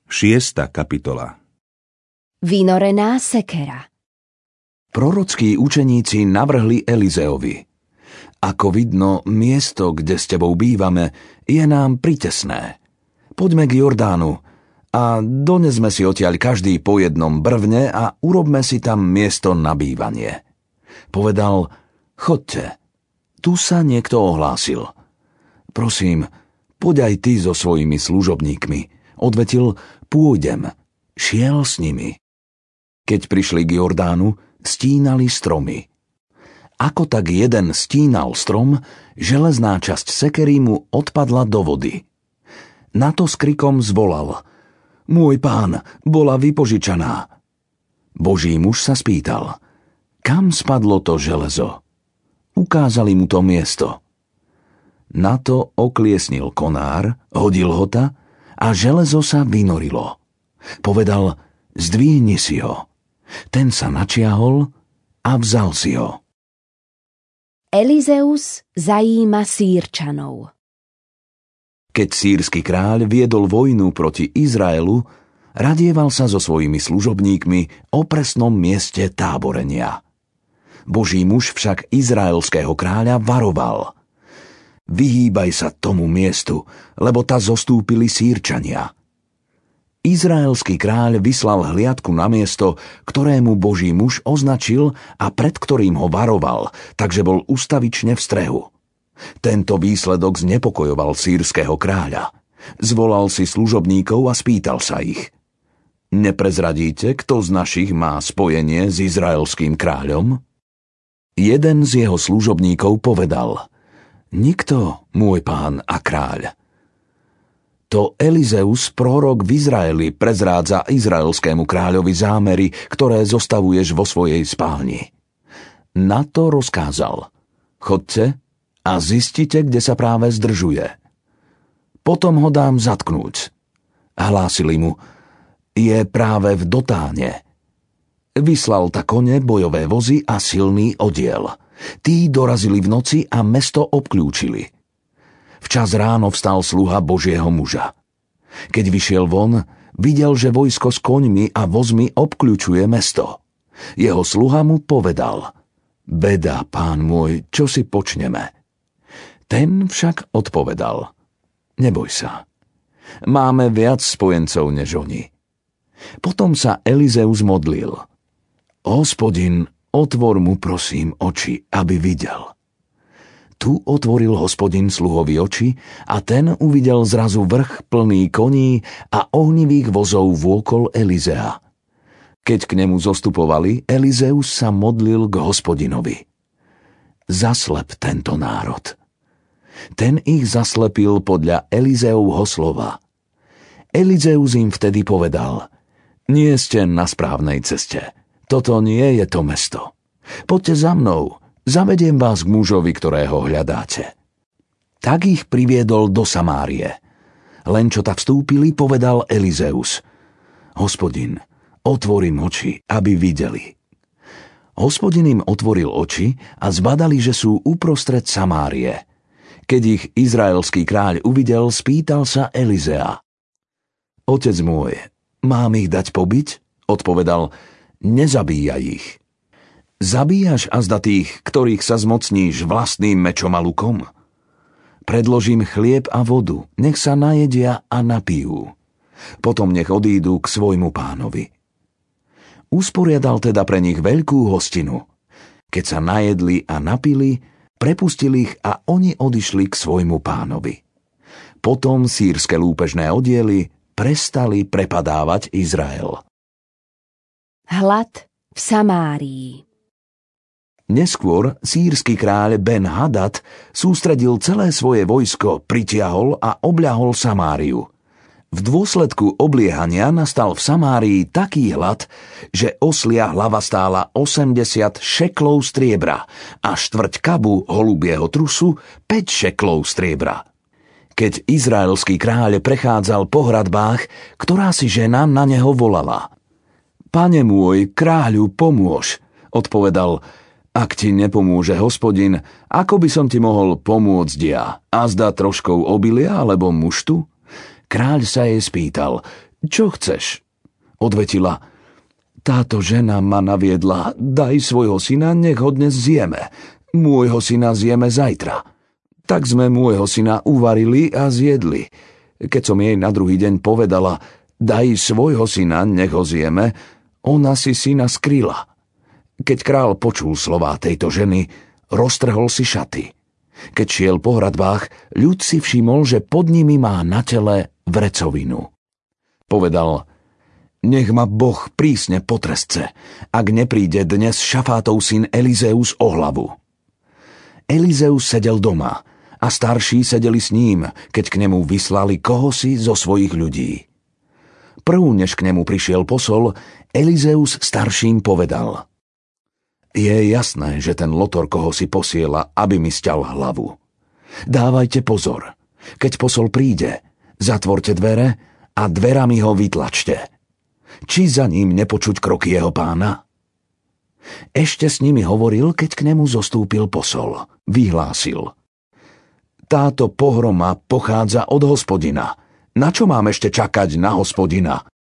6. kapitola. Vynorená sekera. Prorockí učeníci navrhli Elizeovi: Ako vidno, miesto, kde s tebou bývame, je nám pritesné. Poďme k Jordánu a donesme si odtiaľ každý po jednom brvne a urobme si tam miesto na bývanie. Povedal: Chodte. Tu sa niekto ohlásil. Prosím, poď aj ty so svojimi služobníkmi. Odvetil: Pôjdem. Šiel s nimi. Keď prišli k Jordánu, stínali stromy. Ako tak jeden stínal strom, železná časť sekery mu odpadla do vody. Na to s krikom zvolal: Môj pán, bola vypožičaná. Boží muž sa spýtal: Kam spadlo to železo? Ukázali mu to miesto. Na to okliesnil konár, hodil ho ta a železo sa vynorilo. Povedal: Zdvihni si ho. Ten sa načiahol a vzal si ho. Elizeus zajíma Sýrčanov. Keď sýrsky kráľ viedol vojnu proti Izraelu, radieval sa so svojimi služobníkmi o presnom mieste táborenia. Boží muž však izraelského kráľa varoval: Vyhýbaj sa tomu miestu, lebo ta zostúpili Sýrčania. Izraelský kráľ vyslal hliadku na miesto, ktorému Boží muž označil a pred ktorým ho varoval, takže bol ustavične v strehu. Tento výsledok znepokojoval sýrskeho kráľa. Zvolal si služobníkov a spýtal sa ich: Neprezradíte, kto z našich má spojenie s izraelským kráľom? Jeden z jeho služobníkov povedal: Nikto, môj pán a kráľ. To Elizeus, prorok v Izraeli, prezrádza izraelskému kráľovi zámery, ktoré zostavuješ vo svojej spálni. Na to rozkázal: Chodte a zistite, kde sa práve zdržuje. Potom ho dám zatknúť. Hlásili mu: Je práve v Dotáne. Vyslal ta kone, bojové vozy a silný odiel. Tí dorazili v noci a mesto obklúčili. Včas ráno vstal sluha Božieho muža. Keď vyšiel von, videl, že vojsko s koňmi a vozmi obkľúčuje mesto. Jeho sluha mu povedal: Beda, pán môj, čo si počneme? Ten však odpovedal: Neboj sa. Máme viac spojencov než oni. Potom sa Elizeus modlil: Hospodin, otvor mu prosím oči, aby videl. Tu otvoril Hospodin sluhovi oči a ten uvidel zrazu vrch plný koní a ohnivých vozov vôkol Elizea. Keď k nemu zostupovali, Elizeus sa modlil k Hospodinovi: Zaslep tento národ. Ten ich zaslepil podľa Elizeovho slova. Elizeus im vtedy povedal: Nie ste na správnej ceste. Toto nie je to mesto. Poďte za mnou. Zavediem vás k mužovi, ktorého hľadáte. Tak ich priviedol do Samárie. Len čo tak vstúpili, povedal Elizeus: Hospodin, otvor im oči, aby videli. Hospodin im otvoril oči a zbadali, že sú uprostred Samárie. Keď ich izraelský kráľ uvidel, spýtal sa Elizea: Otec môj, mám ich dať pobiť? Odpovedal: Nezabíjaj ich. Zabíjaš azda tých, ktorých sa zmocníš vlastným mečom a lukom? Predložím chlieb a vodu, nech sa najedia a napijú. Potom nech odídu k svojmu pánovi. Usporiadal teda pre nich veľkú hostinu. Keď sa najedli a napili, prepustili ich a oni odišli k svojmu pánovi. Potom sýrske lúpežné oddiely prestali prepadávať Izrael. Hlad v Samárii. Neskôr sýrsky kráľ Ben-Hadad sústredil celé svoje vojsko, pritiahol a obľahol Samáriu. V dôsledku obliehania nastal v Samárii taký hlad, že oslia hlava stála 80 šeklov striebra a štvrť kabu holubieho trusu 5 šeklov striebra. Keď izraelský kráľ prechádzal po hradbách, ktorá si žena na neho volala: Pane môj, kráľu, pomôž, odpovedal: Ak ti nepomôže Hospodin, ako by som ti mohol pomôcť ja? Azda troškou obilia alebo muštu? Kráľ sa jej spýtal: Čo chceš? Odvetila: Táto žena ma naviedla, daj svojho syna, nech ho dnes zjeme. Môjho syna zjeme zajtra. Tak sme môjho syna uvarili a zjedli. Keď som jej na druhý deň povedala, daj svojho syna, nech ho zjeme, ona si syna skryla. Keď král počul slová tejto ženy, roztrhol si šaty. Keď šiel po hradbách, ľud si všimol, že pod nimi má na tele vrecovinu. Povedal: Nech ma Boh prísne potrestce, ak nepríde dnes Šafátov syn Elizeus o hlavu. Elizeus sedel doma a starší sedeli s ním, keď k nemu vyslali kohosi zo svojich ľudí. Prv, než k nemu prišiel posol, Elizeus starším povedal: Je jasné, že ten lotor kohosi posiela, aby mi sťal hlavu. Dávajte pozor. Keď posol príde, zatvorte dvere a dverami ho vytlačte. Či za ním nepočuť kroky jeho pána? Ešte s nimi hovoril, keď k nemu zostúpil posol. Vyhlásil: Táto pohroma pochádza od Hospodina. Na čo mám ešte čakať na Hospodina?